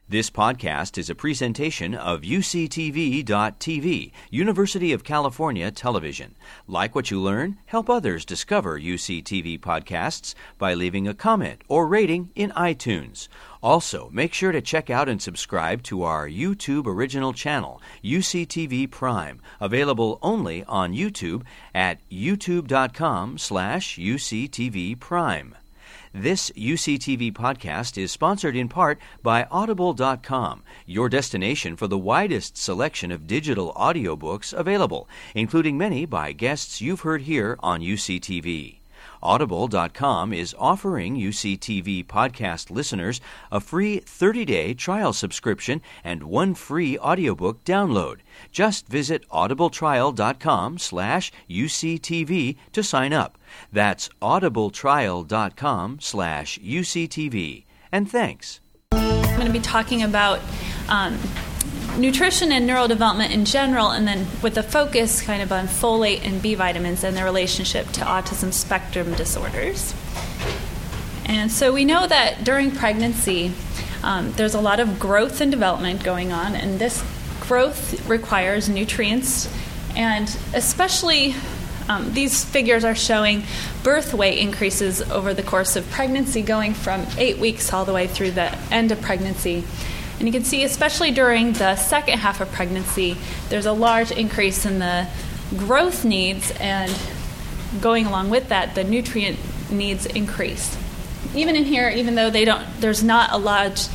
This podcast is a presentation of UCTV.tv, University of California Television. Like what you learn? Help others discover UCTV podcasts by leaving a comment or rating in iTunes. Also, make sure to check out and subscribe to our YouTube original channel, UCTV Prime, available only on YouTube at youtube.com/UCTV Prime. This UCTV podcast is sponsored in part by Audible.com, your destination for the widest selection of digital audiobooks available, including many by guests you've heard here on UCTV. Audible.com is offering UCTV podcast listeners a free 30-day trial subscription and one free audiobook download. Just visit audibletrial.com/UCTV to sign up. That's audibletrial.com/UCTV. And thanks. I'm going to be talking about nutrition and neurodevelopment in general, and then with a focus kind of on folate and B vitamins and their relationship to autism spectrum disorders. And so we know that during pregnancy, there's a lot of growth and development going on, and this growth requires nutrients, and especially these figures are showing birth weight increases over the course of pregnancy, going from 8 weeks all the way through the end of pregnancy. And you can see, especially during the second half of pregnancy, there's a large increase in the growth needs, and going along with that, the nutrient needs increase. Even in here, even though there's not a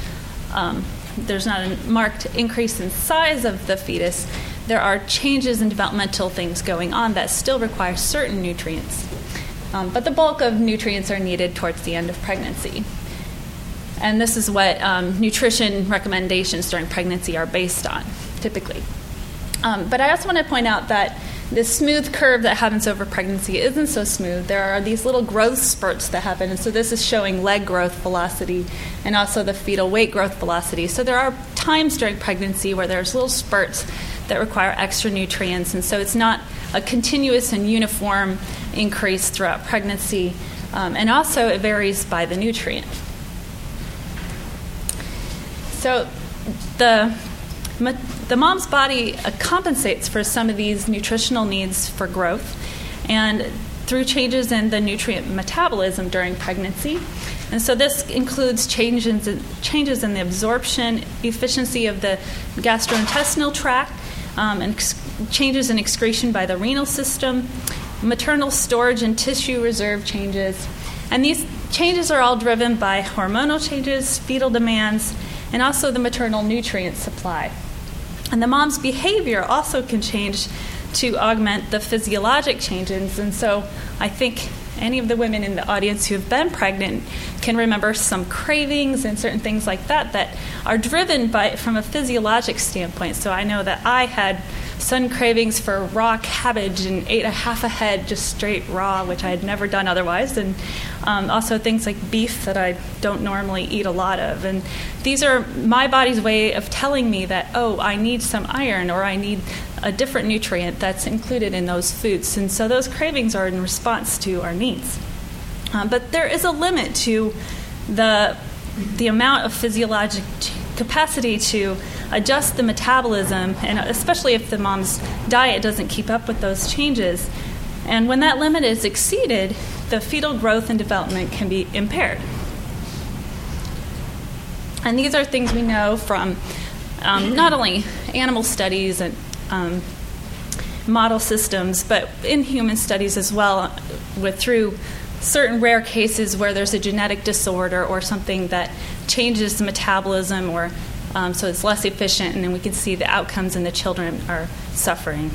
marked increase in size of the fetus, there are changes in developmental things going on that still require certain nutrients. But the bulk of nutrients are needed towards the end of pregnancy. And this is what nutrition recommendations during pregnancy are based on, typically. But I also want to point out that this smooth curve that happens over pregnancy isn't so smooth. There are these little growth spurts that happen. And so this is showing leg growth velocity and also the fetal weight growth velocity. So there are times during pregnancy where there's little spurts that require extra nutrients. And so it's not a continuous and uniform increase throughout pregnancy. And also it varies by the nutrient. So the mom's body compensates for some of these nutritional needs for growth, and through changes in the nutrient metabolism during pregnancy. And so this includes changes in the absorption efficiency of the gastrointestinal tract, and changes in excretion by the renal system, maternal storage and tissue reserve changes. And these changes are all driven by hormonal changes, fetal demands, and also the maternal nutrient supply. And the mom's behavior also can change to augment the physiologic changes. And so I think any of the women in the audience who have been pregnant can remember some cravings and certain things like that are driven from a physiologic standpoint. So I know that I had sudden cravings for raw cabbage and ate a half a head just straight raw, which I had never done otherwise, and also things like beef that I don't normally eat a lot of. And these are my body's way of telling me that, oh, I need some iron or I need a different nutrient that's included in those foods. And so those cravings are in response to our needs. But there is a limit to the amount of physiologic capacity to adjust the metabolism, and especially if the mom's diet doesn't keep up with those changes. And when that limit is exceeded, the fetal growth and development can be impaired. And these are things we know from not only animal studies and model systems, but in human studies as well, through certain rare cases where there's a genetic disorder or something that changes the metabolism, or so it's less efficient, and then we can see the outcomes and the children are suffering.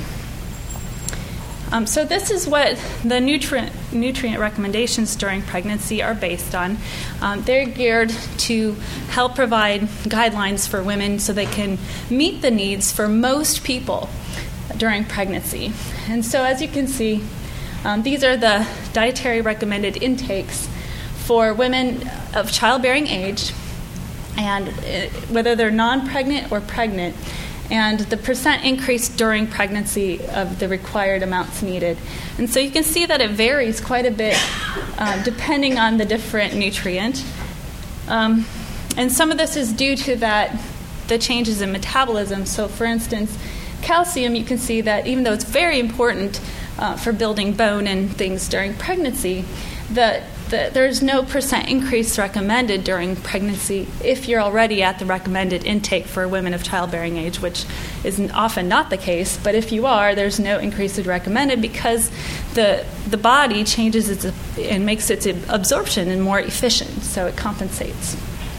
So this is what the nutrient recommendations during pregnancy are based on. They're geared to help provide guidelines for women so they can meet the needs for most people during pregnancy. And so as you can see, these are the dietary recommended intakes for women of childbearing age, and whether they're non-pregnant or pregnant, and the percent increase during pregnancy of the required amounts needed. And so you can see that it varies quite a bit depending on the different nutrient. And some of this is due to the changes in metabolism. So for instance, calcium, you can see that even though it's very important for building bone and things during pregnancy, there's no % increase recommended during pregnancy if you're already at the recommended intake for women of childbearing age, which is often not the case. But if you are, there's no increase recommended because the body changes and makes its absorption more efficient, so it compensates.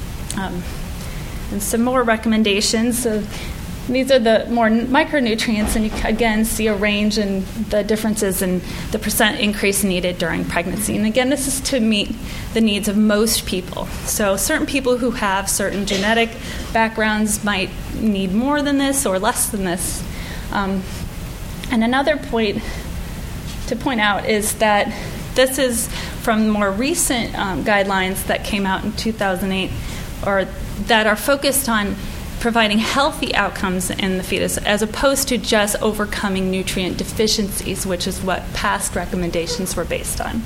And some more recommendations. So these are the more micronutrients, and you again see a range in the differences in the % increase needed during pregnancy. And again, this is to meet the needs of most people. So certain people who have certain genetic backgrounds might need more than this or less than this. And another point to point out is that this is from more recent guidelines that came out in 2008, or that are focused on providing healthy outcomes in the fetus as opposed to just overcoming nutrient deficiencies, which is what past recommendations were based on.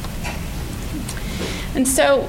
And so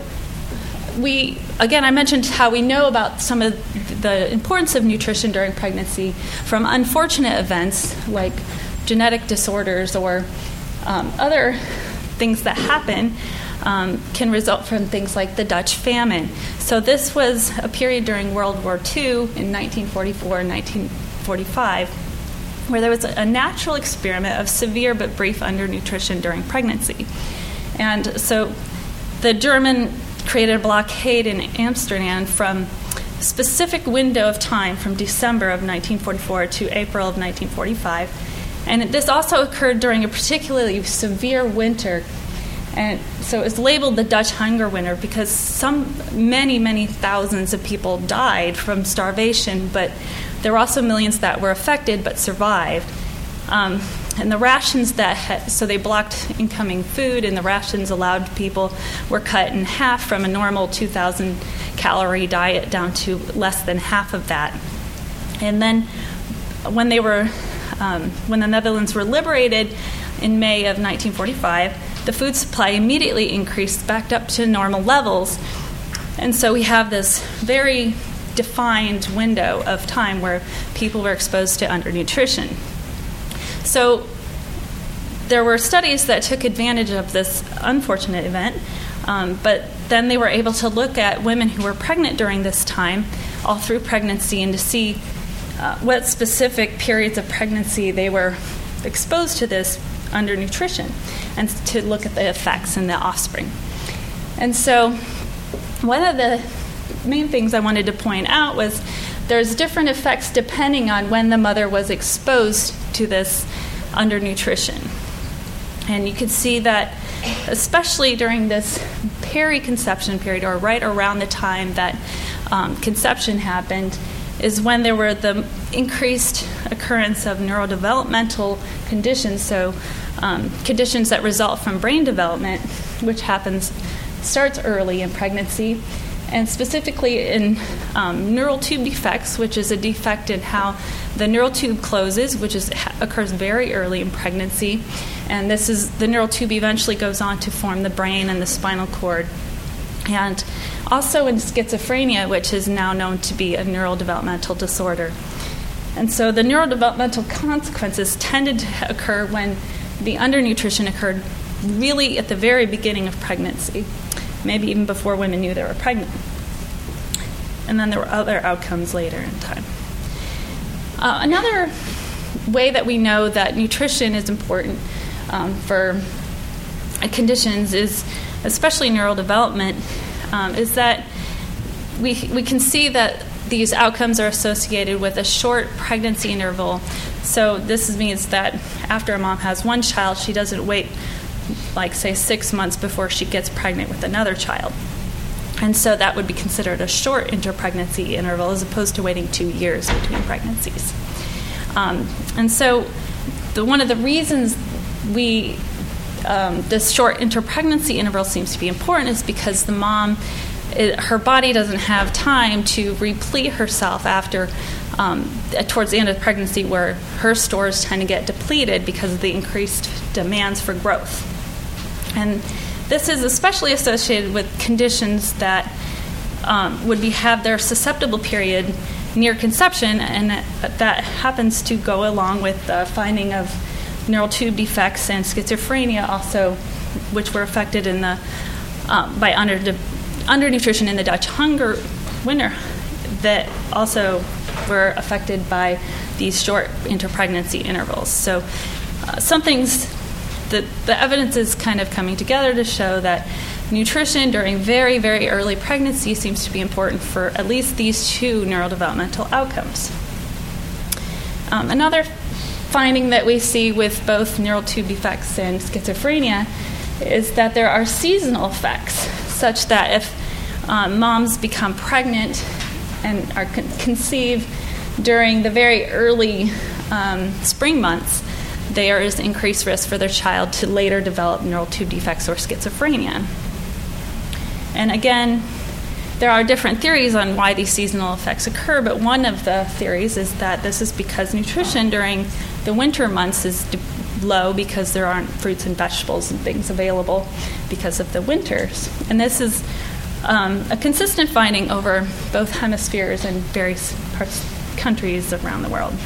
I mentioned how we know about some of the importance of nutrition during pregnancy from unfortunate events like genetic disorders or other things that happen can result from things like the Dutch famine. So this was a period during World War II in 1944 and 1945 where there was a natural experiment of severe but brief undernutrition during pregnancy. And so the German created a blockade in Amsterdam from a specific window of time from December of 1944 to April of 1945. And this also occurred during a particularly severe winter. And so it was labeled the Dutch hunger winter because many thousands of people died from starvation, but there were also millions that were affected but survived. And the rations so they blocked incoming food, and the rations allowed people were cut in half from a normal 2,000 calorie diet down to less than half of that. And then when the Netherlands were liberated in May of 1945, the food supply immediately increased back up to normal levels. And so we have this very defined window of time where people were exposed to undernutrition. So there were studies that took advantage of this unfortunate event, but then they were able to look at women who were pregnant during this time, all through pregnancy, and to see what specific periods of pregnancy they were exposed to this undernutrition, and to look at the effects in the offspring. And so one of the main things I wanted to point out was there's different effects depending on when the mother was exposed to this undernutrition. And you can see that especially during this periconception period, or right around the time that conception happened, is when there were the increased occurrence of neurodevelopmental conditions, so conditions that result from brain development, which starts early in pregnancy, and specifically in neural tube defects, which is a defect in how the neural tube closes, which occurs very early in pregnancy. And the neural tube eventually goes on to form the brain and the spinal cord. And also in schizophrenia, which is now known to be a neurodevelopmental disorder. And so the neurodevelopmental consequences tended to occur when the undernutrition occurred really at the very beginning of pregnancy, maybe even before women knew they were pregnant. And then there were other outcomes later in time. Another way that we know that nutrition is important for conditions is, especially neurodevelopment, is that we can see that these outcomes are associated with a short pregnancy interval. So this means that after a mom has one child, she doesn't wait, like, say, 6 months before she gets pregnant with another child. And so that would be considered a short interpregnancy interval as opposed to waiting 2 years between pregnancies. And so one of the reasons this short interpregnancy interval seems to be important is because the mom, her body doesn't have time to replete herself after towards the end of pregnancy, where her stores tend to get depleted because of the increased demands for growth. And this is especially associated with conditions that have their susceptible period near conception, and that happens to go along with the finding of neural tube defects and schizophrenia also, which were affected in the by undernutrition in the Dutch hunger winter, that also were affected by these short interpregnancy intervals. So the evidence is kind of coming together to show that nutrition during very, very early pregnancy seems to be important for at least these two neurodevelopmental outcomes. Another finding that we see with both neural tube defects and schizophrenia is that there are seasonal effects, such that if moms become pregnant and are conceive during the very early spring months, there is increased risk for their child to later develop neural tube defects or schizophrenia. And again, there are different theories on why these seasonal effects occur, but one of the theories is that this is because nutrition during the winter months is low because there aren't fruits and vegetables and things available because of the winters. And this is a consistent finding over both hemispheres and various countries around the world.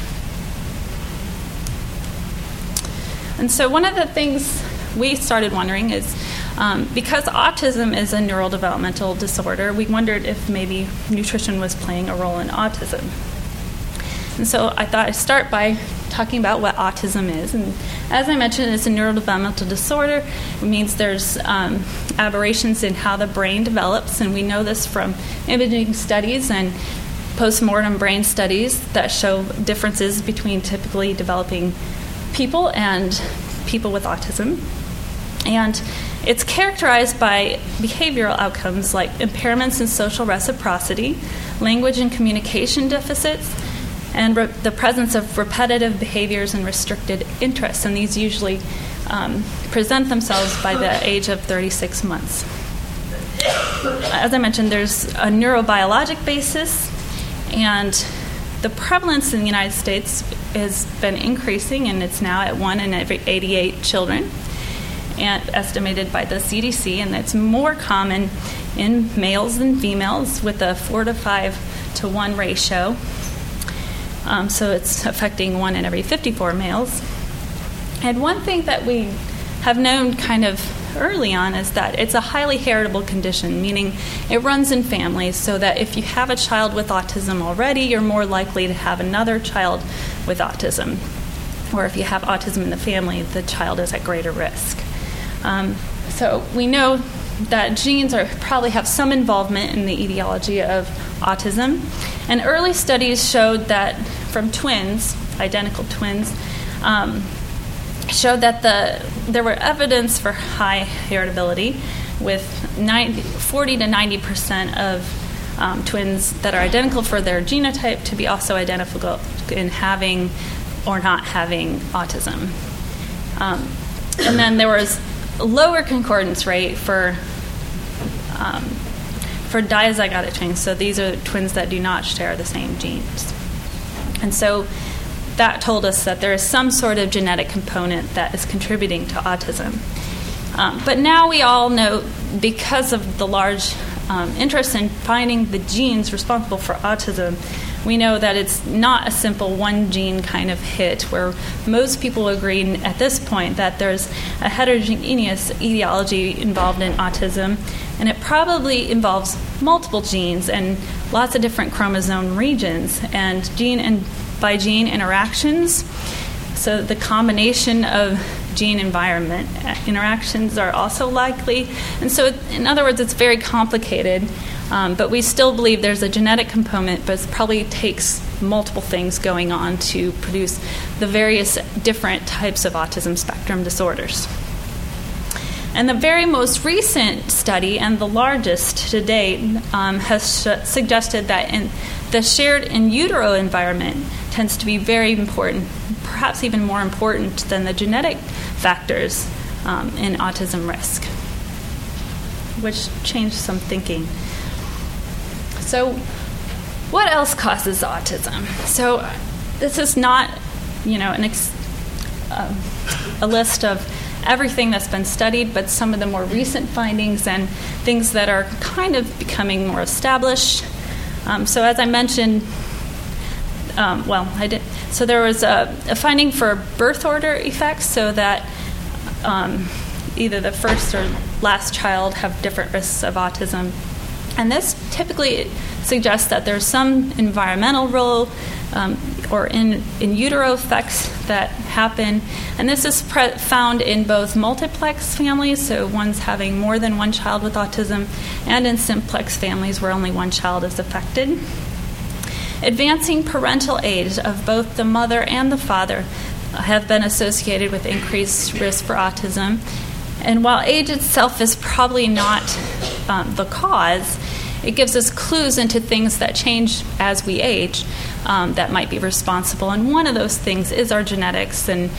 And so one of the things we started wondering is, because autism is a neurodevelopmental disorder, we wondered if maybe nutrition was playing a role in autism. And so I thought I'd start by talking about what autism is. And as I mentioned, it's a neurodevelopmental disorder. It means there's aberrations in how the brain develops, and we know this from imaging studies and post-mortem brain studies that show differences between typically developing people and people with autism. And it's characterized by behavioral outcomes like impairments in social reciprocity, language and communication deficits, and the presence of repetitive behaviors and restricted interests. And these usually present themselves by the age of 36 months. As I mentioned, there's a neurobiologic basis, and the prevalence in the United States has been increasing, and it's now at 1 in every 88 children, and estimated by the CDC, and it's more common in males than females with a 4 to 5 to 1 ratio. So it's affecting 1 in every 54 males. And one thing that we have known kind of early on is that it's a highly heritable condition, meaning it runs in families, so that if you have a child with autism already, you're more likely to have another child with autism. Or if you have autism in the family, the child is at greater risk. So we know that genes probably have some involvement in the etiology of autism. And early studies showed that from twins, identical twins, showed that there were evidence for high heritability, with 40 to 90% of twins that are identical for their genotype to be also identical in having or not having autism. And then there was a lower concordance rate for diazygotic twins. So these are twins that do not share the same genes. And so that told us that there is some sort of genetic component that is contributing to autism. But now we all know, because of the large interest in finding the genes responsible for autism, we know that it's not a simple one gene kind of hit, where most people agree at this point that there's a heterogeneous etiology involved in autism, and it probably involves multiple genes and lots of different chromosome regions and gene and by gene interactions. So the combination of gene-environment interactions are also likely. And so, in other words, it's very complicated, but we still believe there's a genetic component, but it probably takes multiple things going on to produce the various different types of autism spectrum disorders. And the very most recent study, and the largest to date, has suggested that the shared in utero environment tends to be very important, perhaps even more important than the genetic factors in autism risk, which changed some thinking. So what else causes autism? So this is not, a list of everything that's been studied, but some of the more recent findings and things that are kind of becoming more established. So as I mentioned, So there was a finding for birth order effects, so that either the first or last child have different risks of autism. And this typically suggests that there's some environmental role or in utero effects that happen. And this is found in both multiplex families, so ones having more than one child with autism, and in simplex families where only one child is affected. Advancing parental age of both the mother and the father have been associated with increased risk for autism. And while age itself is probably not the cause, it gives us clues into things that change as we age that might be responsible. And one of those things is our genetics, and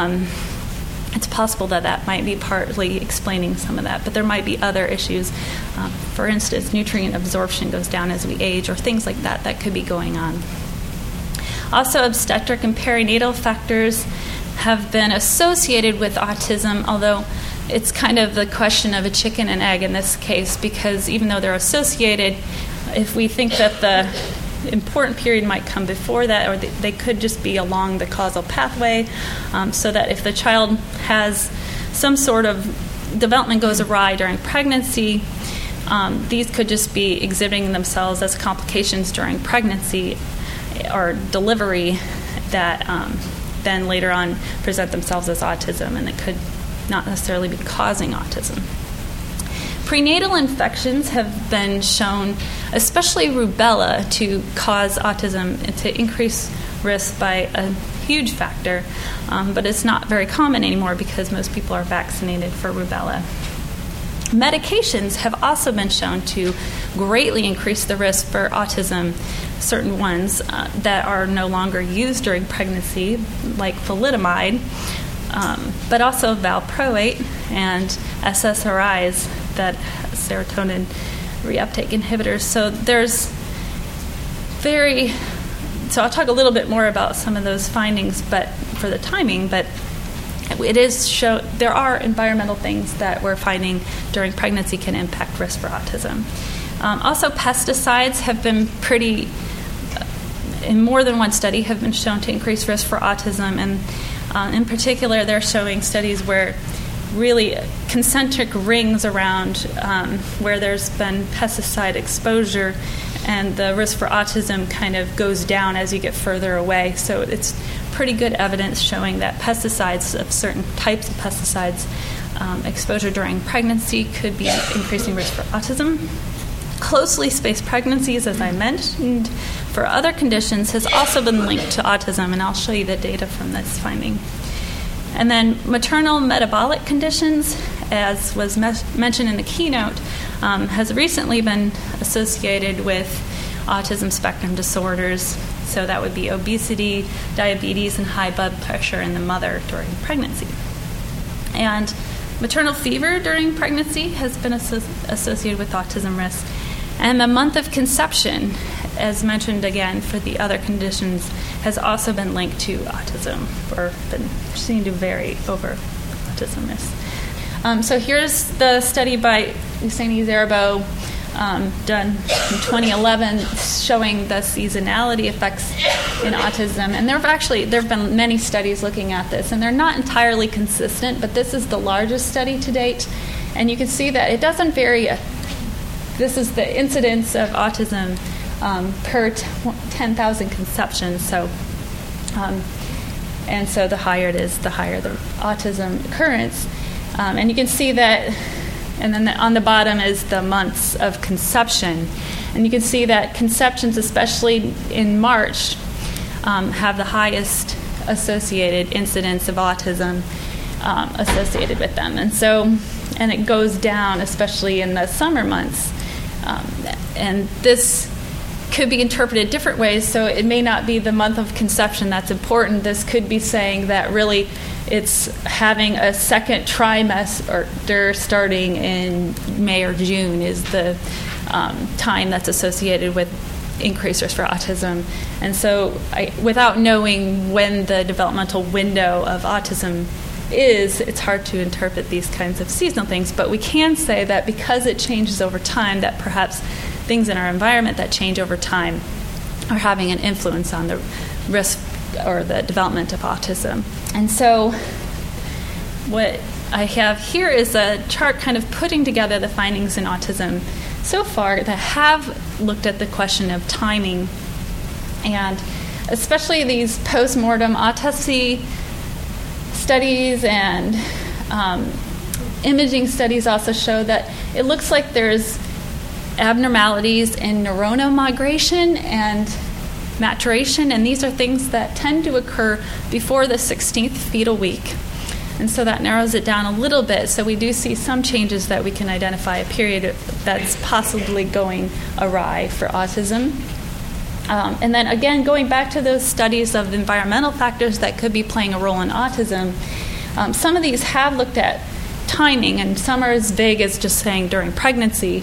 it's possible that might be partly explaining some of that. But there might be other issues. For instance, nutrient absorption goes down as we age, or things like that could be going on. Also, obstetric and perinatal factors have been associated with autism, although it's kind of the question of a chicken and egg in this case, because even though they're associated, if we think that the important period might come before that, or they could just be along the causal pathway, so that if the child has some sort of development goes awry during pregnancy, these could just be exhibiting themselves as complications during pregnancy or delivery that then later on present themselves as autism, and it could not necessarily be causing autism. Prenatal infections have been shown, especially rubella, to cause autism and to increase risk by a huge factor, but it's not very common anymore because most people are vaccinated for rubella. Medications have also been shown to greatly increase the risk for autism, certain ones that are no longer used during pregnancy, like thalidomide, but also valproate and SSRIs, that serotonin reuptake inhibitors. So I'll talk a little bit more about some of those findings, but for the timing, but it is there are environmental things that we're finding during pregnancy can impact risk for autism. Also, pesticides have been in more than one study, have been shown to increase risk for autism, and in particular, they're showing studies where really concentric rings around where there's been pesticide exposure, and the risk for autism kind of goes down as you get further away. So it's pretty good evidence showing that pesticides, of certain types of pesticides, exposure during pregnancy could be increasing risk for autism. Closely spaced pregnancies, as I mentioned, for other conditions has also been linked to autism, and I'll show you the data from this finding. And then maternal metabolic conditions, as was mentioned in the keynote, has recently been associated with autism spectrum disorders. So that would be obesity, diabetes, and high blood pressure in the mother during pregnancy. And maternal fever during pregnancy has been associated with autism risk. And the month of conception, as mentioned again for the other conditions, has also been linked to autism, or been seen to vary over autism risk. So here's the study by Usaini Zerbo, done in 2011, showing the seasonality effects in autism. And there have been many studies looking at this, and they're not entirely consistent, but this is the largest study to date. And you can see that it doesn't vary. This is the incidence of autism per 10,000 conceptions. So, and so the higher it is, the higher the autism occurrence. And you can see that, and then on the bottom is the months of conception. And you can see that conceptions, especially in March, have the highest associated incidence of autism associated with them. And it goes down, especially in the summer months. And this could be interpreted different ways, so it may not be the month of conception that's important. This could be saying that really it's having a second trimester starting in May or June is the time that's associated with increased risk for autism. And so without knowing when the developmental window of autism is, it's hard to interpret these kinds of seasonal things. But we can say that because it changes over time, that perhaps things in our environment that change over time are having an influence on the risk or the development of autism. And so what I have here is a chart kind of putting together the findings in autism so far that have looked at the question of timing, and especially these post-mortem autopsy studies and imaging studies also show that it looks like there's abnormalities in neuronal migration and maturation, and these are things that tend to occur before the 16th fetal week. And so that narrows it down a little bit. So we do see some changes that we can identify a period that's possibly going awry for autism. And then again, going back to those studies of environmental factors that could be playing a role in autism, some of these have looked at timing, and some are as vague as just saying during pregnancy.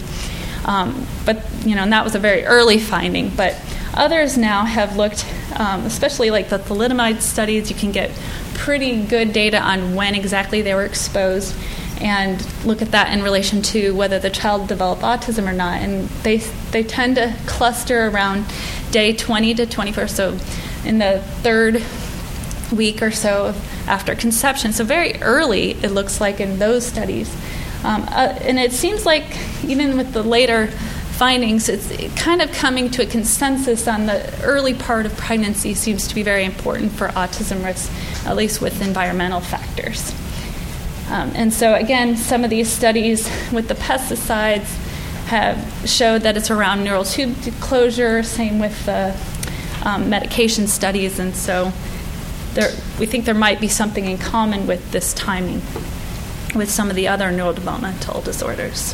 But and that was a very early finding. But others now have looked, especially like the thalidomide studies, you can get pretty good data on when exactly they were exposed and look at that in relation to whether the child developed autism or not. And they tend to cluster around day 20 to 21st, so in the third week or so after conception. So very early, it looks like in those studies. And it seems like even with the later findings, it's kind of coming to a consensus on the early part of pregnancy seems to be very important for autism risk, at least with environmental factors. And so again, some of these studies with the pesticides have showed that it's around neural tube closure, same with the medication studies, and so we think there might be something in common with this timing with some of the other neurodevelopmental disorders.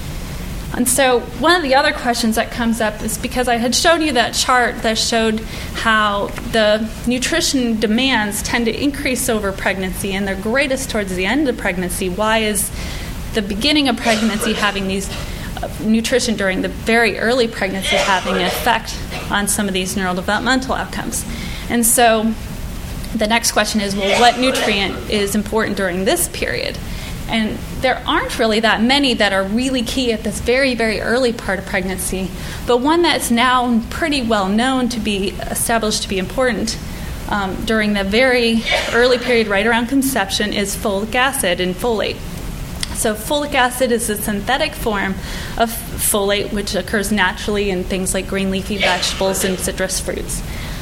And so one of the other questions that comes up is because I had shown you that chart that showed how the nutrition demands tend to increase over pregnancy, and they're greatest towards the end of pregnancy. Why is the beginning of pregnancy having these nutrition during the very early pregnancy having an effect on some of these neurodevelopmental outcomes? And so the next question is, well, what nutrient is important during this period? And there aren't really that many that are really key at this very, very early part of pregnancy. But one that's now pretty well known to be established to be important during the very early period right around conception is folic acid and folate. So folic acid is a synthetic form of folate, which occurs naturally in things like green leafy vegetables and citrus fruits.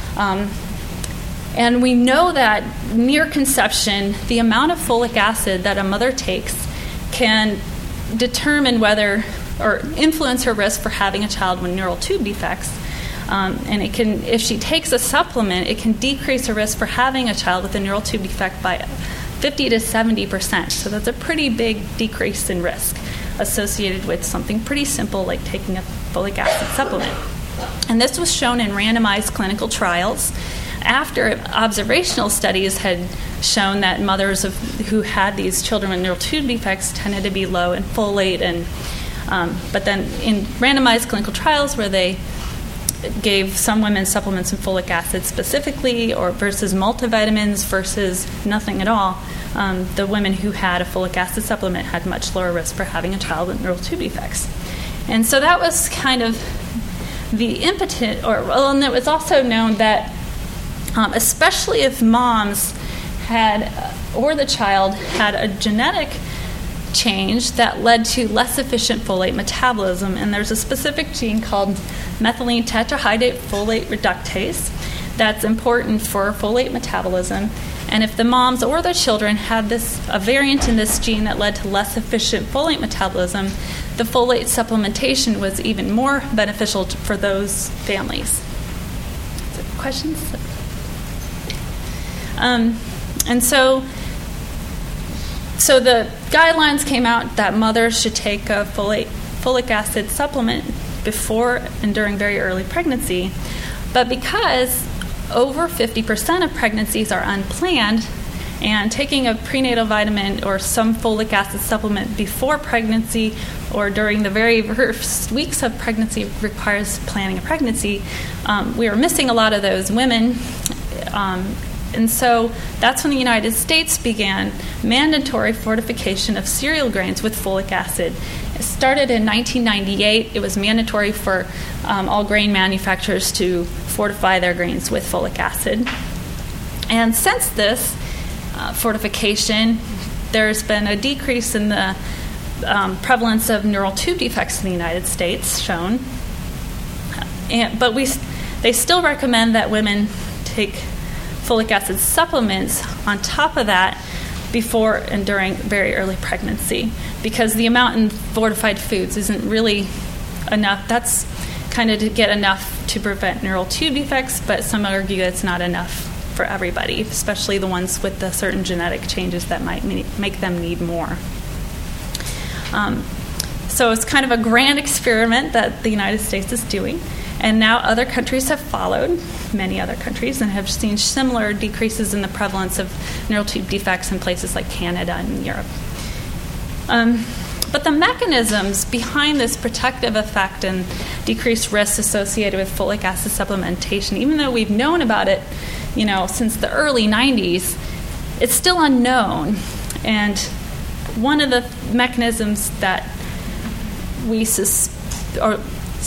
And we know that near conception, the amount of folic acid that a mother takes can determine whether or influence her risk for having a child with neural tube defects. And it can, if she takes a supplement, it can decrease her risk for having a child with a neural tube defect by 50 to 70%. So that's a pretty big decrease in risk associated with something pretty simple like taking a folic acid supplement. And this was shown in randomized clinical trials after observational studies had shown that mothers who had these children with neural tube defects tended to be low in folate, and but then in randomized clinical trials where they gave some women supplements in folic acid specifically, or versus multivitamins versus nothing at all, the women who had a folic acid supplement had much lower risk for having a child with neural tube defects. And so that was kind of the impetus, and it was also known that especially if moms had, or the child had a genetic change that led to less efficient folate metabolism, and there's a specific gene called methylene tetrahydrate folate reductase that's important for folate metabolism. And if the moms or the children had a variant in this gene that led to less efficient folate metabolism, the folate supplementation was even more beneficial for those families. So questions? And so the guidelines came out that mothers should take a folic acid supplement before and during very early pregnancy. But because over 50% of pregnancies are unplanned, And taking a prenatal vitamin or some folic acid supplement before pregnancy or during the very first weeks of pregnancy requires planning a pregnancy. We were missing a lot of those women. And so that's when the United States began mandatory fortification of cereal grains with folic acid. It started in 1998. It was mandatory for all grain manufacturers to fortify their grains with folic acid. And since this fortification, there's been a decrease in the prevalence of neural tube defects in the United States shown. But they still recommend that women take folic acid supplements on top of that before and during very early pregnancy, because the amount in fortified foods isn't really enough. That's kind of to get enough to prevent neural tube defects, but some argue it's not enough for everybody, especially the ones with the certain genetic changes that might make them need more. So it's kind of a grand experiment that the United States is doing. And now other countries have followed, many other countries, and have seen similar decreases in the prevalence of neural tube defects in places like Canada and Europe. But the mechanisms behind this protective effect and decreased risks associated with folic acid supplementation, even though we've known about it, since the early 90s, it's still unknown. And one of the mechanisms that we suspect,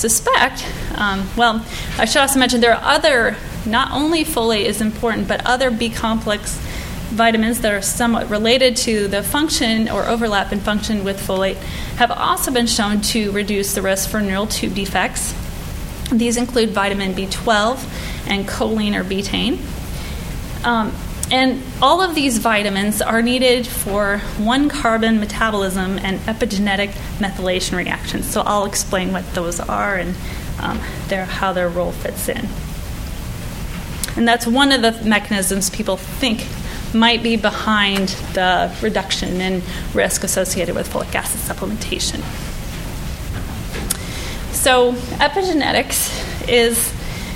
I should also mention there are other, not only folate is important, but other B-complex vitamins that are somewhat related to the function or overlap in function with folate have also been shown to reduce the risk for neural tube defects. These include vitamin B12 and choline or betaine. And all of these vitamins are needed for one-carbon metabolism and epigenetic methylation reactions. So I'll explain what those are and how their role fits in. And that's one of the mechanisms people think might be behind the reduction in risk associated with folic acid supplementation. So epigenetics is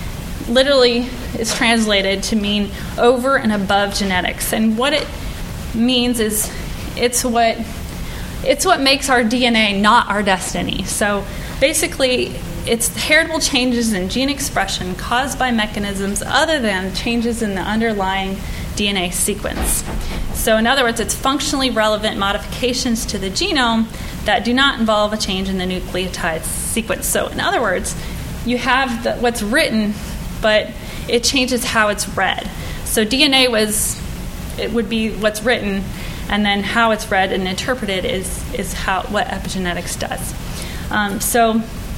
translated to mean over and above genetics. And what it means is it's what makes our DNA not our destiny. So basically, it's heritable changes in gene expression caused by mechanisms other than changes in the underlying DNA sequence. So in other words, it's functionally relevant modifications to the genome that do not involve a change in the nucleotide sequence. So in other words, you have what's written, but it changes how it's read. So DNA would be what's written, and then how it's read and interpreted is what epigenetics does. So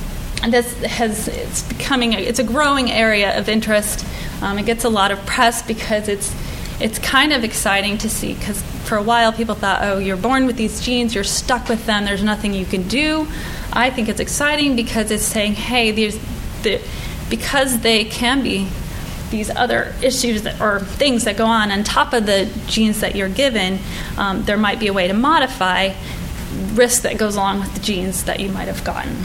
it's a growing area of interest. It gets a lot of press because it's kind of exciting to see, because for a while people thought, oh, you're born with these genes, you're stuck with them, there's nothing you can do. I think it's exciting because it's saying, hey, because they can be these other issues or things that go on top of the genes that you're given, there might be a way to modify risk that goes along with the genes that you might have gotten.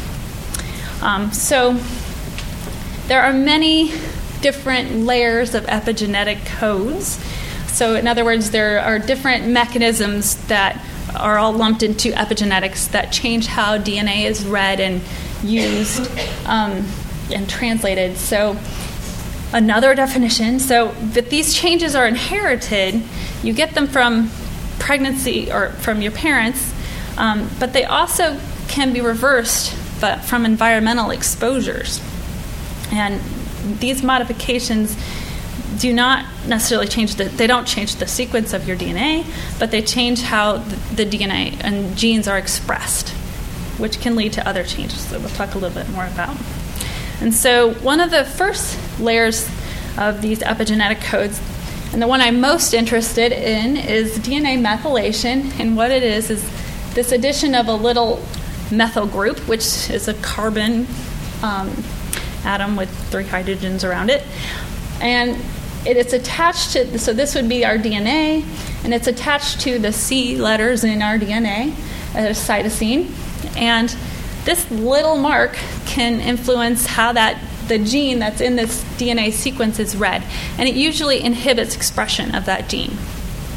So there are many different layers of epigenetic codes. So in other words, there are different mechanisms that are all lumped into epigenetics that change how DNA is read and used and translated. So another definition, so that these changes are inherited, you get them from pregnancy or from your parents, but they also can be reversed but from environmental exposures. And these modifications do not necessarily they don't change the sequence of your DNA, but they change how the DNA and genes are expressed, which can lead to other changes that we'll talk a little bit more about. And so one of the first layers of these epigenetic codes, and the one I'm most interested in, is DNA methylation. And what it is this addition of a little methyl group, which is a carbon atom with 3 hydrogens around it. And it's attached to, so this would be our DNA, and it's attached to the C letters in our DNA, cytosine. And this little mark can influence how the gene that's in this DNA sequence is read. And it usually inhibits expression of that gene.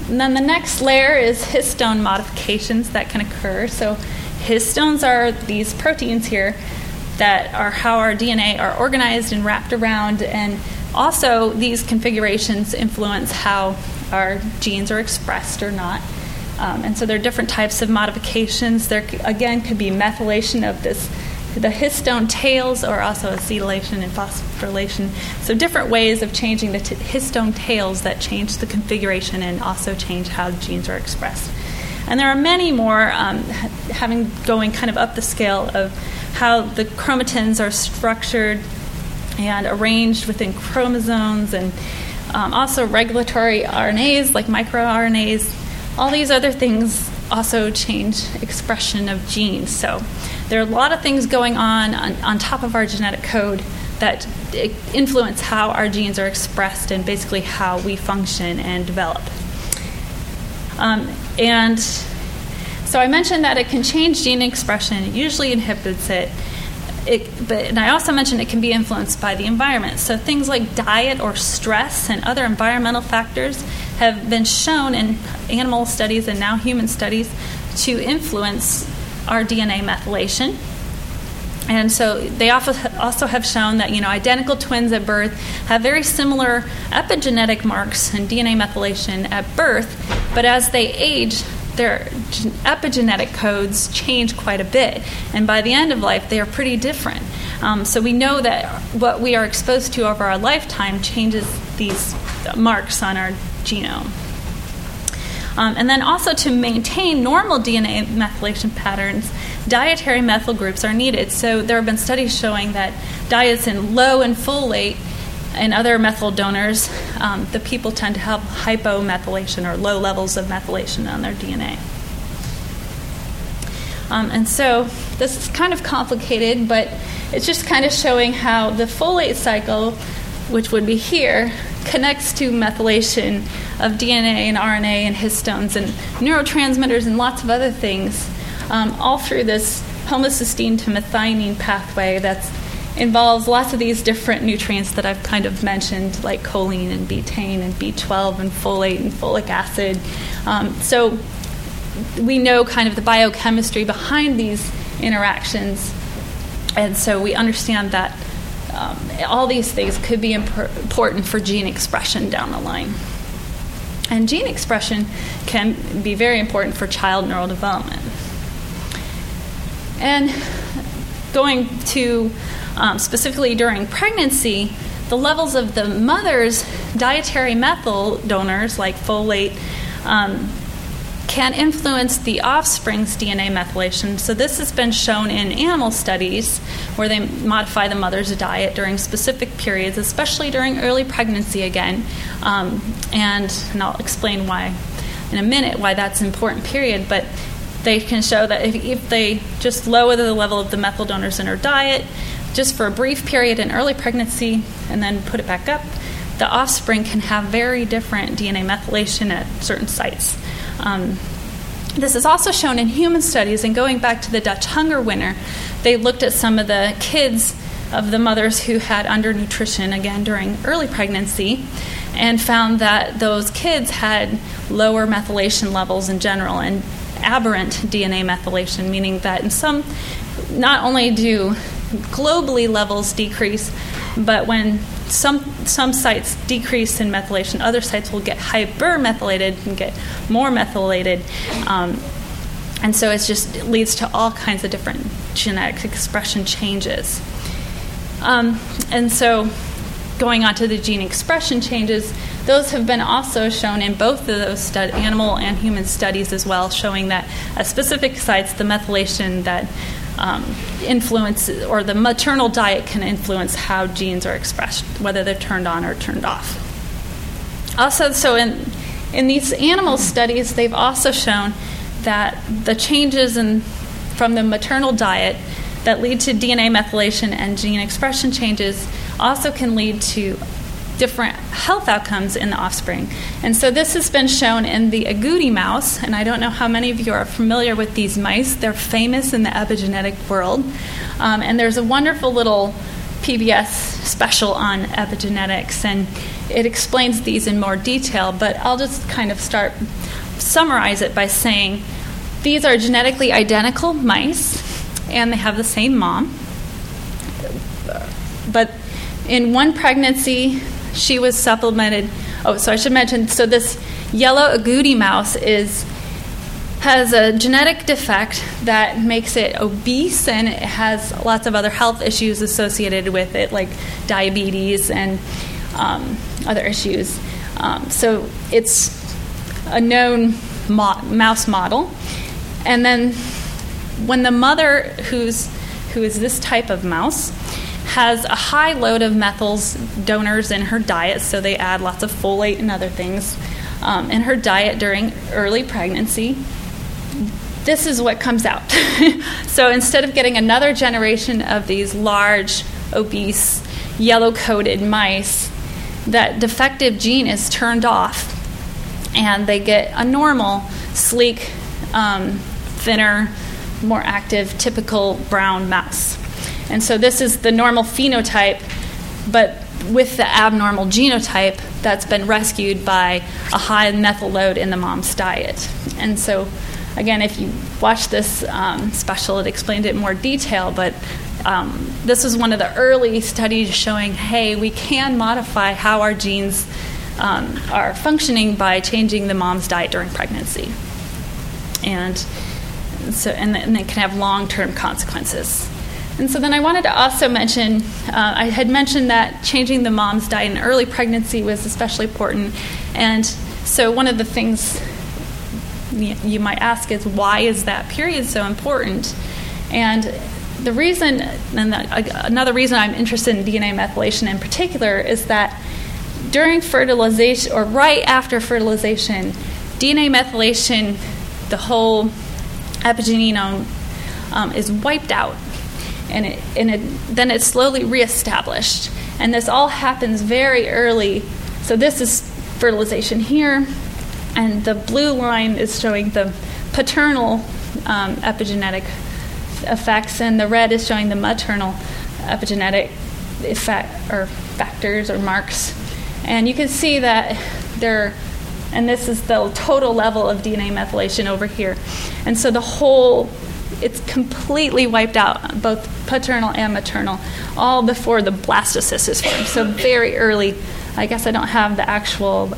And then the next layer is histone modifications that can occur. So histones are these proteins here that are how our DNA are organized and wrapped around, and also these configurations influence how our genes are expressed or not. And so there are different types of modifications. There, again, could be methylation of the histone tails, or also acetylation and phosphorylation. So different ways of changing the histone tails that change the configuration and also change how genes are expressed. And there are many more going kind of up the scale of how the chromatins are structured and arranged within chromosomes, and also regulatory RNAs like microRNAs. All these other things also change expression of genes. So there are a lot of things going on top of our genetic code that influence how our genes are expressed and basically how we function and develop. And so I mentioned that it can change gene expression. It usually inhibits it. And I also mentioned it can be influenced by the environment. So things like diet or stress and other environmental factors have been shown in animal studies and now human studies to influence our DNA methylation. And so they also have shown that identical twins at birth have very similar epigenetic marks and DNA methylation at birth, but as they age, their epigenetic codes change quite a bit, and by the end of life, they are pretty different. So we know that what we are exposed to over our lifetime changes these marks on our genome. And then also to maintain normal DNA methylation patterns, dietary methyl groups are needed. So there have been studies showing that diets in low in folate and other methyl donors, the people tend to have hypomethylation or low levels of methylation on their DNA. And so this is kind of complicated, but it's just kind of showing how the folate cycle, which would be here, connects to methylation of DNA and RNA and histones and neurotransmitters and lots of other things, all through this homocysteine to methionine pathway that involves lots of these different nutrients that I've kind of mentioned, like choline and betaine and B12 and folate and folic acid. So we know kind of the biochemistry behind these interactions, and so we understand that all these things could be important for gene expression down the line. And gene expression can be very important for child neural development. And going to specifically during pregnancy, the levels of the mother's dietary methyl donors, like folate, can influence the offspring's DNA methylation. So this has been shown in animal studies where they modify the mother's diet during specific periods, especially during early pregnancy again. And I'll explain why in a minute why that's an important period. But they can show that if they just lower the level of the methyl donors in her diet just for a brief period in early pregnancy and then put it back up, the offspring can have very different DNA methylation at certain sites. This is also shown in human studies, and going back to the Dutch hunger winter, they looked at some of the kids of the mothers who had undernutrition, again during early pregnancy, and found that those kids had lower methylation levels in general and aberrant DNA methylation, meaning that in some, not only do globally levels decrease, but when some sites decrease in methylation, other sites will get hypermethylated and get more methylated. And so it just leads to all kinds of different genetic expression changes. And so going on to the gene expression changes, those have been also shown in both of those animal and human studies as well, showing that at specific sites, the methylation that influences, or the maternal diet can influence how genes are expressed, whether they're turned on or turned off. Also, so in these animal studies, they've also shown that the changes from the maternal diet that lead to DNA methylation and gene expression changes also can lead to different health outcomes in the offspring. And so this has been shown in the agouti mouse, and I don't know how many of you are familiar with these mice. They're famous in the epigenetic world. And there's a wonderful little PBS special on epigenetics, and it explains these in more detail, but I'll just kind of summarize it by saying these are genetically identical mice, and they have the same mom. But in one pregnancy, she was supplemented. Oh, so I should mention, so this yellow agouti mouse has a genetic defect that makes it obese, and it has lots of other health issues associated with it, like diabetes and other issues. So it's a known mouse model. And then when the mother, who is this type of mouse, has a high load of methyl donors in her diet, so they add lots of folate and other things in her diet during early pregnancy, this is what comes out. So instead of getting another generation of these large, obese, yellow-coated mice, that defective gene is turned off, and they get a normal, sleek, thinner, more active, typical brown mouse. And so this is the normal phenotype, but with the abnormal genotype that's been rescued by a high methyl load in the mom's diet. And so, again, if you watch this special, it explained it in more detail, but this was one of the early studies showing, hey, we can modify how our genes are functioning by changing the mom's diet during pregnancy. And so, and it can have long-term consequences. And so then I wanted to also mention, I had mentioned that changing the mom's diet in early pregnancy was especially important. And so one of the things you might ask is, why is that period so important? And the reason, and another reason I'm interested in DNA methylation in particular, is that during fertilization, or right after fertilization, DNA methylation, the whole epigenome is wiped out. And then it's slowly reestablished. And this all happens very early. So this is fertilization here, and the blue line is showing the paternal epigenetic effects, and the red is showing the maternal epigenetic effect, or factors or marks. And you can see that and this is the total level of DNA methylation over here. And so it's completely wiped out, both paternal and maternal, all before the blastocyst is formed. So very early. I guess I don't have the actual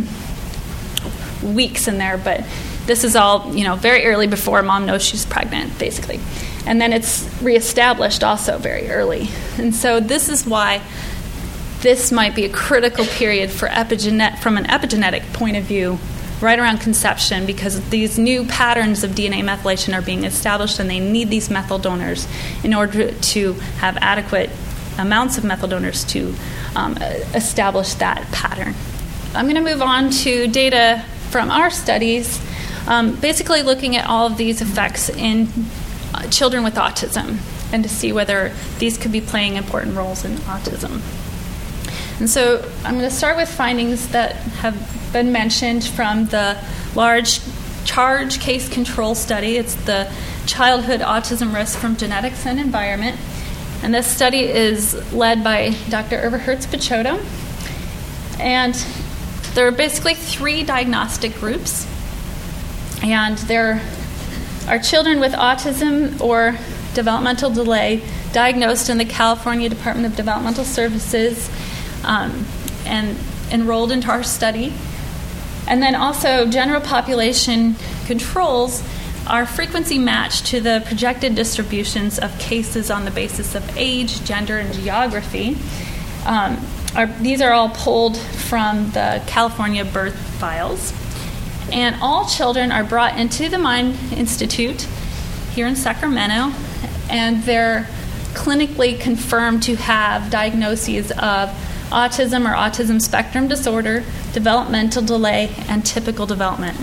weeks in there, but this is all, very early before mom knows she's pregnant, basically. And then it's reestablished also very early. And so this is why this might be a critical period from an epigenetic point of view, right around conception, because these new patterns of DNA methylation are being established, and they need these methyl donors in order to have adequate amounts of methyl donors to establish that pattern. I'm going to move on to data from our studies, basically looking at all of these effects in children with autism, and to see whether these could be playing important roles in autism. And so I'm going to start with findings that have been mentioned from the large charge case control study. It's the Childhood Autism Risk from Genetics and Environment. And this study is led by Dr. Hertz Picciotto. And there are basically 3 diagnostic groups. And there are children with autism or developmental delay diagnosed in the California Department of Developmental Services and enrolled into our study. And then also general population controls are frequency matched to the projected distributions of cases on the basis of age, gender, and geography. These are all pulled from the California birth files. And all children are brought into the Mind Institute here in Sacramento, and they're clinically confirmed to have diagnoses of autism or autism spectrum disorder, developmental delay, and typical development.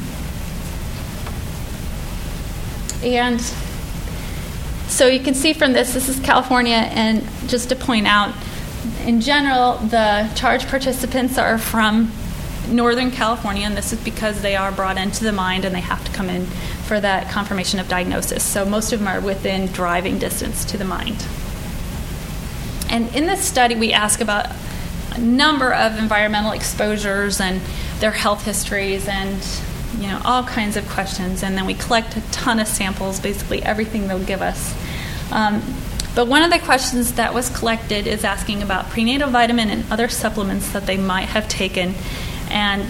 And so you can see from this is California, and just to point out, in general, the charge participants are from Northern California, and this is because they are brought into the Mind and they have to come in for that confirmation of diagnosis. So most of them are within driving distance to the Mind. And in this study, we ask about a number of environmental exposures and their health histories and all kinds of questions. And then we collect a ton of samples, basically everything they'll give us. But one of the questions that was collected is asking about prenatal vitamin and other supplements that they might have taken. And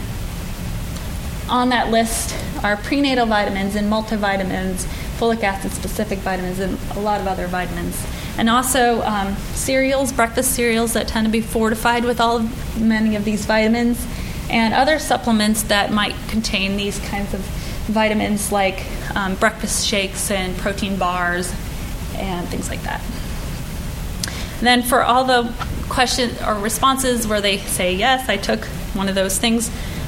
on that list are prenatal vitamins and multivitamins, folic acid-specific vitamins, and a lot of other vitamins. And also cereals, breakfast cereals that tend to be fortified with many of these vitamins, and other supplements that might contain these kinds of vitamins, like breakfast shakes and protein bars and things like that. And then for all the questions or responses where they say, yes, I took one of those things,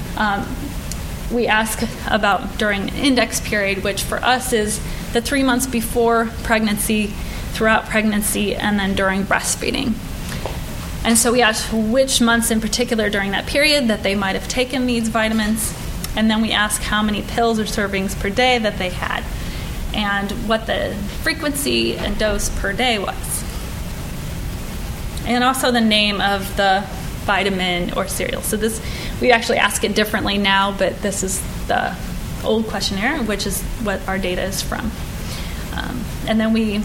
we ask about during an index period, which for us is the 3 months before pregnancy, throughout pregnancy, and then during breastfeeding. And so we ask which months in particular during that period that they might have taken these vitamins, and then we ask how many pills or servings per day that they had, and what the frequency and dose per day was. And also the name of the vitamin or cereal. So this, we actually ask it differently now, but this is the old questionnaire, which is what our data is from. And then we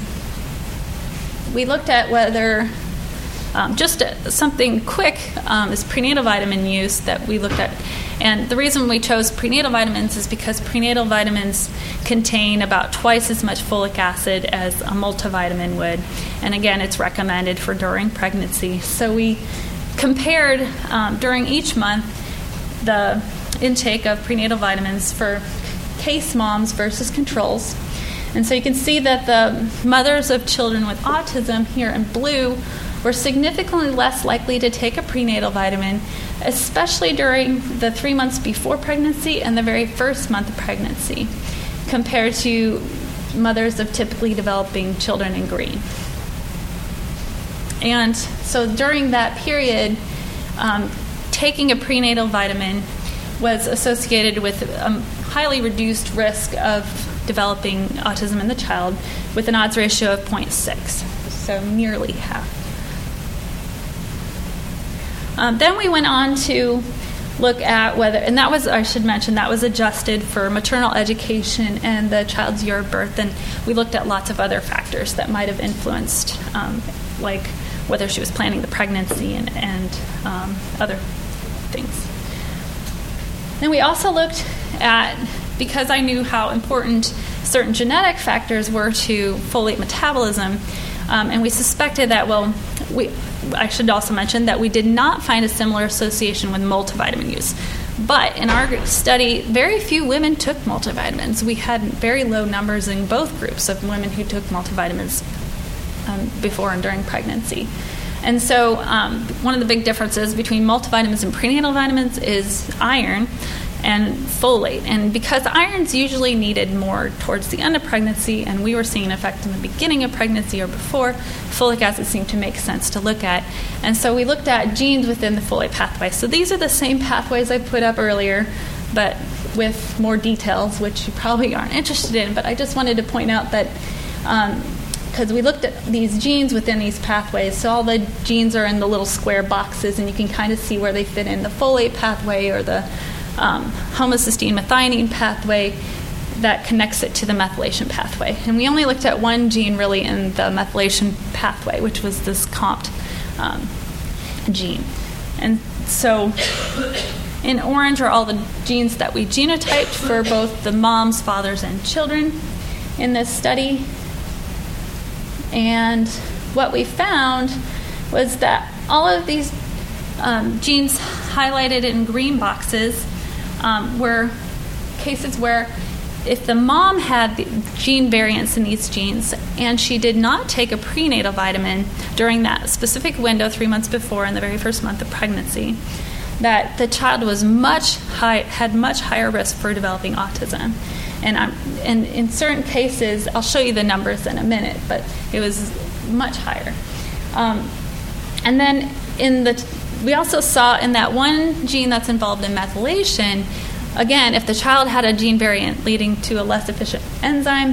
looked at whether, just something quick, is prenatal vitamin use that we looked at. And the reason we chose prenatal vitamins is because prenatal vitamins contain about twice as much folic acid as a multivitamin would. And again, it's recommended for during pregnancy. So we compared during each month the intake of prenatal vitamins for case moms versus controls. And so you can see that the mothers of children with autism here in blue were significantly less likely to take a prenatal vitamin, especially during the 3 months before pregnancy and the very first month of pregnancy, compared to mothers of typically developing children in green. And so during that period, taking a prenatal vitamin was associated with a highly reduced risk of developing autism in the child, with an odds ratio of 0.6, so nearly half. Then we went on to look at whether, and that was, I should mention, that was adjusted for maternal education and the child's year of birth, and we looked at lots of other factors that might have influenced, like whether she was planning the pregnancy and other things. Then we also looked at, because I knew how important certain genetic factors were to folate metabolism, and we suspected that, I should also mention that we did not find a similar association with multivitamin use. But in our study, very few women took multivitamins. We had very low numbers in both groups of women who took multivitamins before and during pregnancy. And so one of the big differences between multivitamins and prenatal vitamins is iron and folate. And because iron's usually needed more towards the end of pregnancy, and we were seeing an effect in the beginning of pregnancy or before, folic acid seemed to make sense to look at. And so we looked at genes within the folate pathway. So these are the same pathways I put up earlier, but with more details, which you probably aren't interested in. But I just wanted to point out that because we looked at these genes within these pathways, so all the genes are in the little square boxes, and you can kind of see where they fit in the folate pathway or the homocysteine methionine pathway that connects it to the methylation pathway. And we only looked at one gene really in the methylation pathway, which was this COMT gene. And so in orange are all the genes that we genotyped for both the moms, fathers, and children in this study. And what we found was that all of these genes highlighted in green boxes were cases where if the mom had the gene variants in these genes and she did not take a prenatal vitamin during that specific window 3 months before in the very first month of pregnancy, that the child was had much higher risk for developing autism. And in certain cases, I'll show you the numbers in a minute, but it was much higher. And then we also saw in that one gene that's involved in methylation, again, if the child had a gene variant leading to a less efficient enzyme,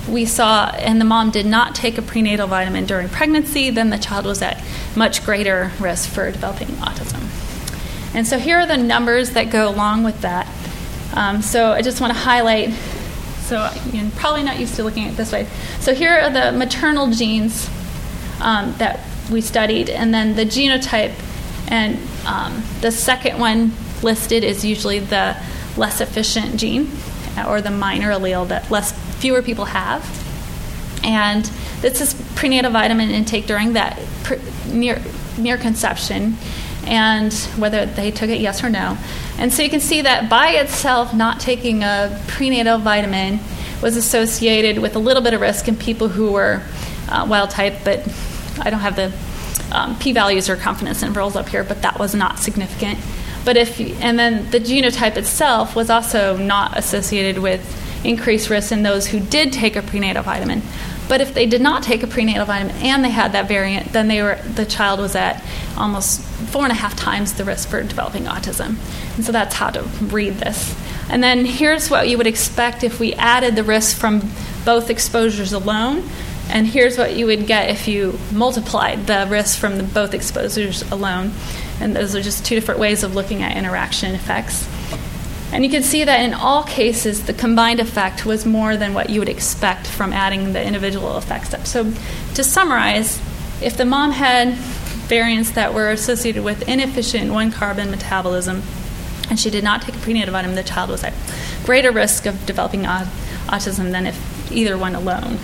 we saw, and the mom did not take a prenatal vitamin during pregnancy, then the child was at much greater risk for developing autism. And so here are the numbers that go along with that. So I just want to highlight, so you're probably not used to looking at it this way. So here are the maternal genes that we studied, and then the genotype, and the second one listed is usually the less efficient gene, or the minor allele that fewer people have. And this is prenatal vitamin intake during that near conception, and whether they took it, yes or no. And so you can see that by itself, not taking a prenatal vitamin was associated with a little bit of risk in people who were wild type, but I don't have the p-values or confidence intervals up here, but that was not significant. And then the genotype itself was also not associated with increased risk in those who did take a prenatal vitamin. But if they did not take a prenatal vitamin and they had that variant, then the child was at almost 4.5 times the risk for developing autism. And so that's how to read this. And then here's what you would expect if we added the risk from both exposures alone. And here's what you would get if you multiplied the risk from both exposures alone. And those are just two different ways of looking at interaction effects. And you can see that in all cases, the combined effect was more than what you would expect from adding the individual effects up. So to summarize, if the mom had variants that were associated with inefficient 1-carbon metabolism, and she did not take a prenatal vitamin, the child was at greater risk of developing autism than if either one alone.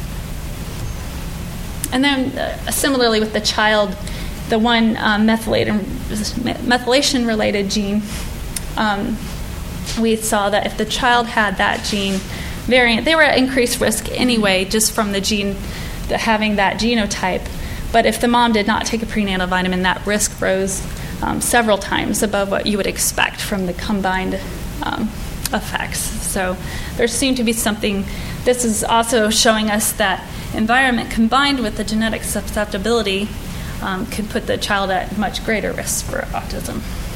And then similarly with the child, the one methylation-related gene, we saw that if the child had that gene variant, they were at increased risk anyway, just from the gene having that genotype. But if the mom did not take a prenatal vitamin, that risk rose several times above what you would expect from the combined effects. So there seemed to be something. This is also showing us that environment combined with the genetic susceptibility can put the child at much greater risk for autism.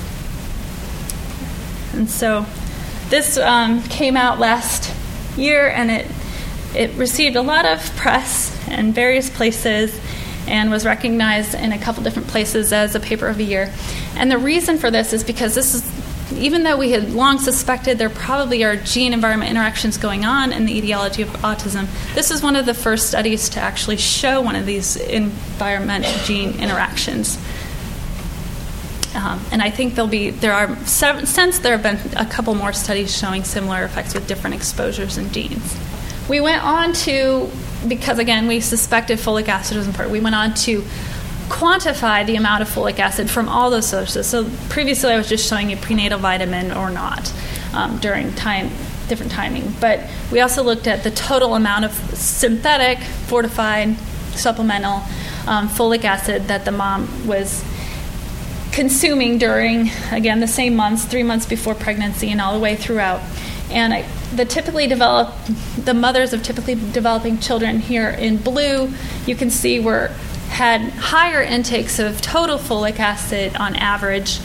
And so this came out last year, and it received a lot of press in various places and was recognized in a couple different places as a paper of the year. And the reason for this is because this is, even though we had long suspected there probably are gene-environment interactions going on in the etiology of autism, this is one of the first studies to actually show one of these environment-gene interactions. And I think since there have been a couple more studies showing similar effects with different exposures and genes. We went on to, because again we suspected folic acid was important, we went on to quantify the amount of folic acid from all those sources. So previously I was just showing you prenatal vitamin or not during different timing. But we also looked at the total amount of synthetic, fortified, supplemental folic acid that the mom was consuming during, again, the same months, 3 months before pregnancy and all the way throughout. And the mothers of typically developing children here in blue, you can see had higher intakes of total folic acid on average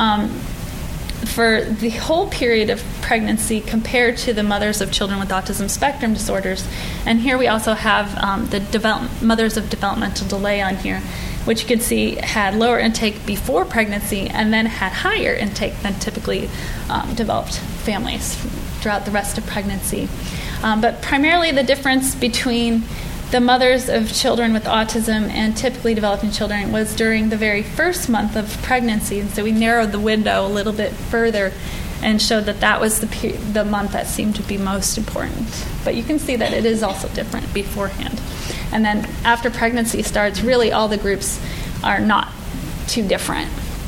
for the whole period of pregnancy compared to the mothers of children with autism spectrum disorders. And here we also have the mothers of developmental delay on here, which you can see had lower intake before pregnancy and then had higher intake than typically developed families throughout the rest of pregnancy. But primarily the difference between the mothers of children with autism and typically developing children was during the very first month of pregnancy. And so we narrowed the window a little bit further and showed that was the month that seemed to be most important. But you can see that it is also different beforehand. And then after pregnancy starts, really all the groups are not too different.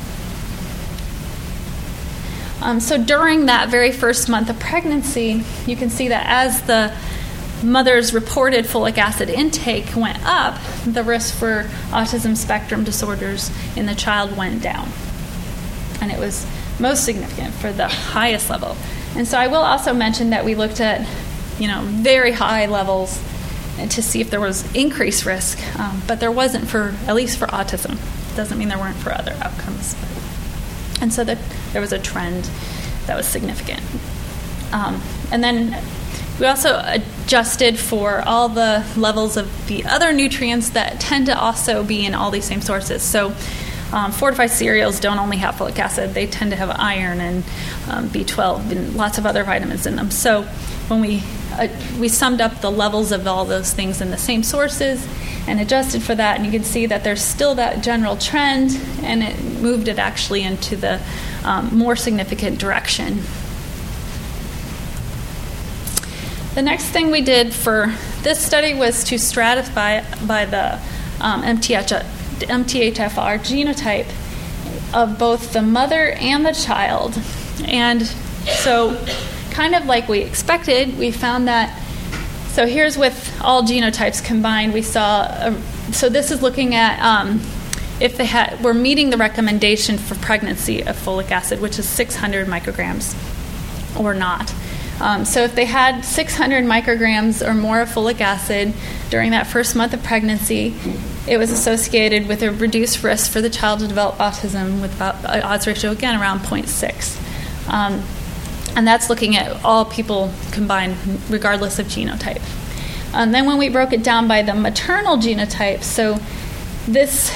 So during that very first month of pregnancy, you can see that as the mother's reported folic acid intake went up, the risk for autism spectrum disorders in the child went down. And it was most significant for the highest level. And so I will also mention that we looked at, very high levels to see if there was increased risk, but there wasn't at least for autism. Doesn't mean there weren't for other outcomes. And so there was a trend that was significant. And then We also adjusted for all the levels of the other nutrients that tend to also be in all these same sources. So fortified cereals don't only have folic acid, they tend to have iron and B12 and lots of other vitamins in them. So when we summed up the levels of all those things in the same sources and adjusted for that, and you can see that there's still that general trend, and it moved it actually into the more significant direction. The next thing we did for this study was to stratify by the MTHFR genotype of both the mother and the child. And so, kind of like we expected, we found that, so here's with all genotypes combined, we saw, so this is looking at if they were meeting the recommendation for pregnancy of folic acid, which is 600 micrograms, or not. So if they had 600 micrograms or more of folic acid during that first month of pregnancy, it was associated with a reduced risk for the child to develop autism with about an odds ratio, again, around 0.6. And that's looking at all people combined, regardless of genotype. Then when we broke it down by the maternal genotype, so this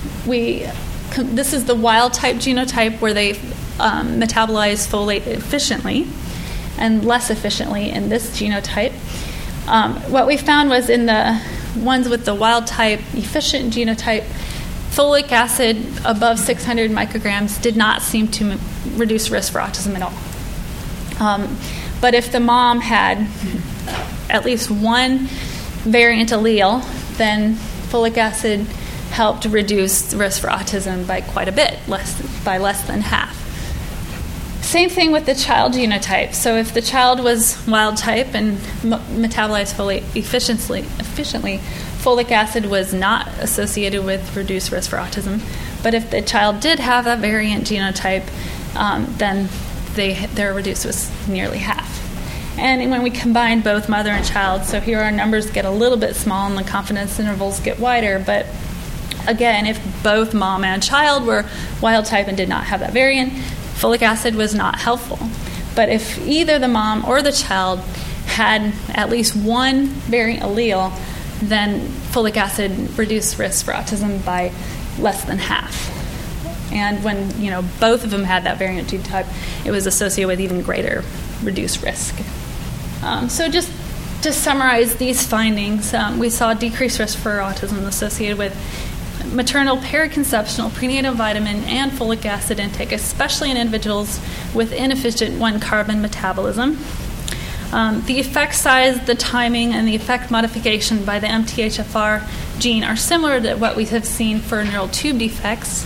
is the wild-type genotype where they metabolize folate efficiently and less efficiently in this genotype. What we found was in the ones with the wild-type efficient genotype, folic acid above 600 micrograms did not seem to reduce risk for autism at all. But if the mom had at least one variant allele, then folic acid helped reduce the risk for autism by quite a bit, by less than half. Same thing with the child genotype. So if the child was wild type and metabolized folate efficiently, folic acid was not associated with reduced risk for autism. But if the child did have that variant genotype, then their reduced was nearly half. And when we combine both mother and child, so here our numbers get a little bit small and the confidence intervals get wider, but again, if both mom and child were wild type and did not have that variant, folic acid was not helpful. But if either the mom or the child had at least one variant allele, then folic acid reduced risk for autism by less than half. And when both of them had that variant genotype, it was associated with even greater reduced risk. So just to summarize these findings, we saw decreased risk for autism associated with maternal periconceptional prenatal vitamin and folic acid intake, especially in individuals with inefficient 1-carbon metabolism. The effect size, the timing, and the effect modification by the MTHFR gene are similar to what we have seen for neural tube defects.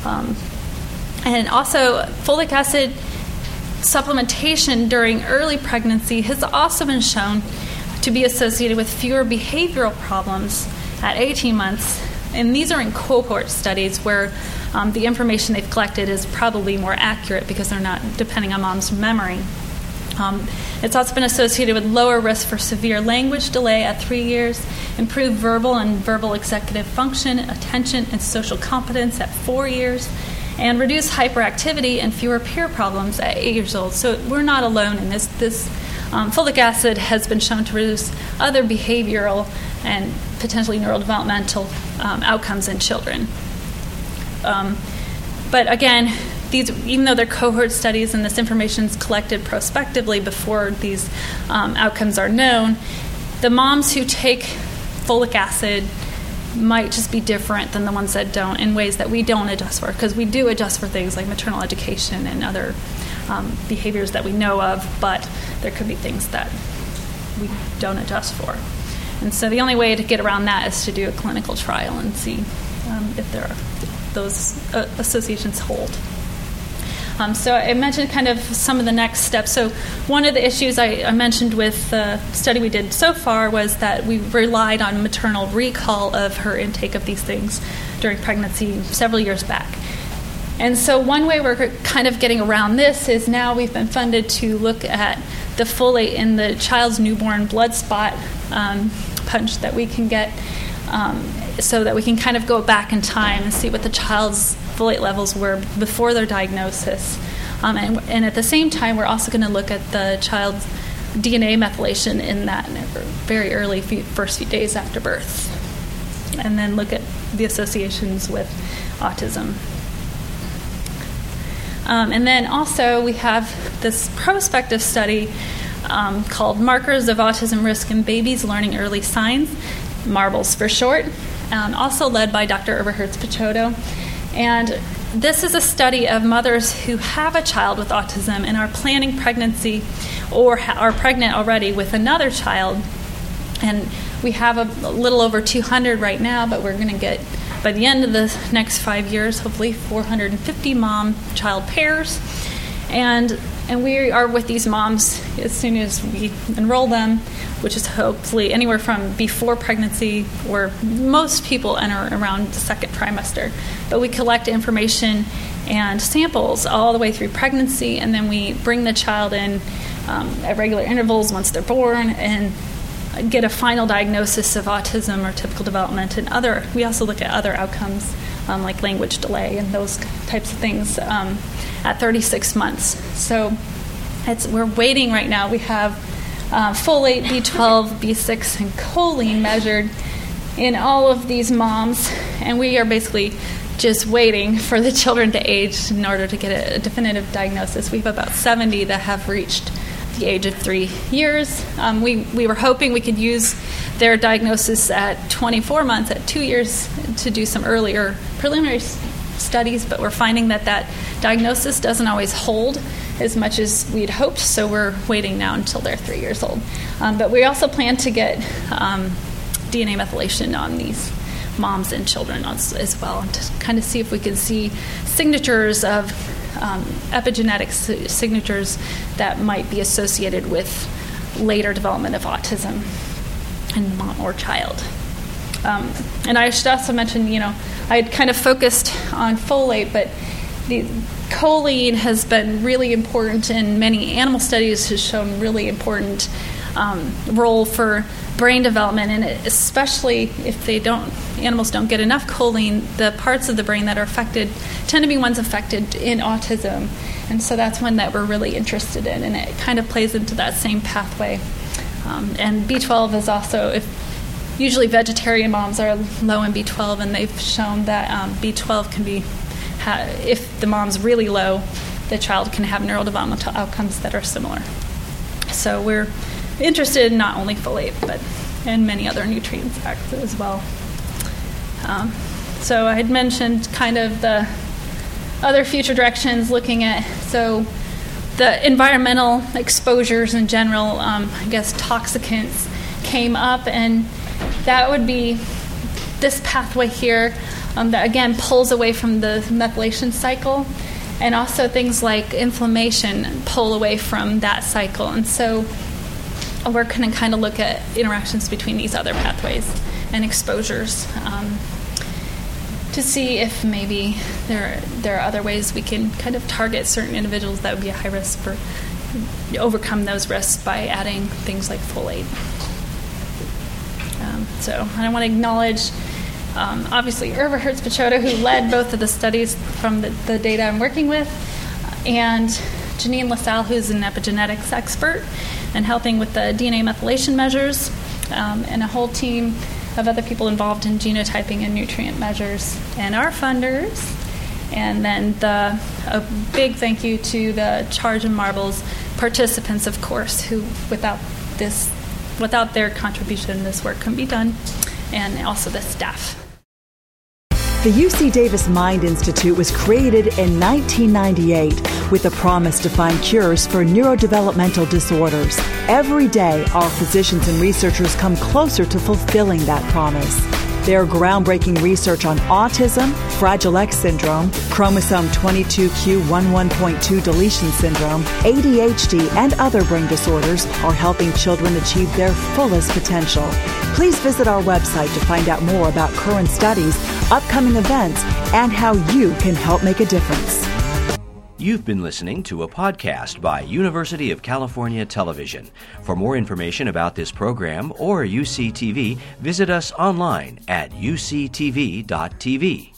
And also, folic acid supplementation during early pregnancy has also been shown to be associated with fewer behavioral problems at 18 months. And these are in cohort studies where the information they've collected is probably more accurate because they're not depending on mom's memory. It's also been associated with lower risk for severe language delay at 3 years, improved verbal and verbal executive function, attention, and social competence at 4 years, and reduced hyperactivity and fewer peer problems at 8 years old. So we're not alone in this. Folic acid has been shown to reduce other behavioral and potentially neurodevelopmental outcomes in children. But again, these, even though they're cohort studies and this information is collected prospectively before these outcomes are known, the moms who take folic acid might just be different than the ones that don't in ways that we don't adjust for, because we do adjust for things like maternal education and other behaviors that we know of, but there could be things that we don't adjust for. And so the only way to get around that is to do a clinical trial and see if there are those associations hold. So I mentioned kind of some of the next steps. So one of the issues I mentioned with the study we did so far was that we relied on maternal recall of her intake of these things during pregnancy several years back. And so one way we're kind of getting around this is now we've been funded to look at the folate in the child's newborn blood spot punch that we can get so that we can kind of go back in time and see what the child's folate levels were before their diagnosis. And at the same time, we're also going to look at the child's DNA methylation in that very early first few days after birth, and then look at the associations with autism. And then also we have this prospective study called Markers of Autism Risk in Babies Learning Early Signs, MARBLES for short, also led by Dr. Eberhardt-Picciotto. And this is a study of mothers who have a child with autism and are planning pregnancy or are pregnant already with another child. And we have a little over 200 right now, but we're going to get, by the end of the next 5 years, hopefully 450 mom-child pairs. And we are with these moms as soon as we enroll them, which is hopefully anywhere from before pregnancy, or most people enter around the second trimester. But we collect information and samples all the way through pregnancy, and then we bring the child in at regular intervals once they're born and get a final diagnosis of autism or typical development. And we also look at other outcomes like language delay and those types of things at 36 months. So we're waiting right now. We have folate, B12, B6, and choline measured in all of these moms, and we are basically just waiting for the children to age in order to get a definitive diagnosis. We have about 70 that have reached the age of 3 years. We were hoping we could use their diagnosis at 24 months, at 2 years, to do some earlier preliminary studies, but we're finding that diagnosis doesn't always hold as much as we'd hoped, so we're waiting now until they're 3 years old. But we also plan to get DNA methylation on these moms and children as well, and to kind of see if we can see signatures of epigenetic signatures that might be associated with later development of autism in the mom or child. And I should also mention, I had kind of focused on folate, but the choline has been really important in many animal studies, has shown really important role for brain development, and especially if animals don't get enough choline, the parts of the brain that are affected tend to be ones affected in autism, and so that's one that we're really interested in, and it kind of plays into that same pathway. And B12 is also, usually vegetarian moms are low in B12, and they've shown that B12 can be, if the mom's really low, the child can have neurodevelopmental outcomes that are similar. So we're interested in not only folate, but in many other nutrients as well. So I had mentioned kind of the other future directions looking at, so the environmental exposures in general, I guess toxicants came up, and that would be this pathway here that again pulls away from the methylation cycle, and also things like inflammation pull away from that cycle. And so we're going to kind of look at interactions between these other pathways and exposures to see if maybe there are other ways we can kind of target certain individuals that would be a high risk for overcome those risks by adding things like folate. So I want to acknowledge obviously Eberhardt-Picciotto, who led both of the studies from the data I'm working with, and Janine LaSalle, who's an epigenetics expert and helping with the DNA methylation measures, and a whole team of other people involved in genotyping and nutrient measures, and our funders. And then a big thank you to the Charge and Marbles participants, of course, who without their contribution, this work couldn't be done, and also the staff. The UC Davis Mind Institute was created in 1998 with a promise to find cures for neurodevelopmental disorders. Every day, our physicians and researchers come closer to fulfilling that promise. Their groundbreaking research on autism, Fragile X syndrome, chromosome 22q11.2 deletion syndrome, ADHD, and other brain disorders are helping children achieve their fullest potential. Please visit our website to find out more about current studies, upcoming events, and how you can help make a difference. You've been listening to a podcast by University of California Television. For more information about this program or UCTV, visit us online at uctv.tv.